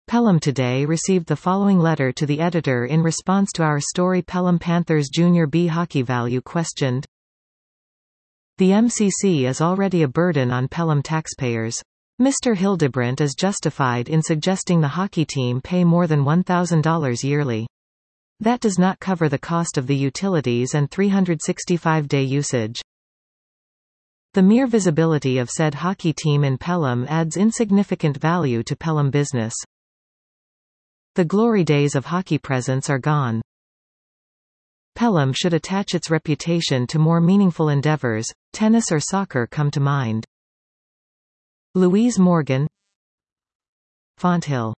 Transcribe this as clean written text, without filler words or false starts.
Pelham Today received the following letter to the editor in response to our story Pelham Panthers Junior B hockey value questioned. The MCC is already a burden on Pelham taxpayers. Mr. Hildebrandt is justified in suggesting the hockey team pay more than $1,000 yearly. That does not cover the cost of the utilities and 365-day usage. The mere visibility of said hockey team in Pelham adds insignificant value to Pelham business. The glory days of hockey presence are gone. Pelham should attach its reputation to more meaningful endeavors. Tennis or soccer come to mind. Louise Morgan, Fonthill.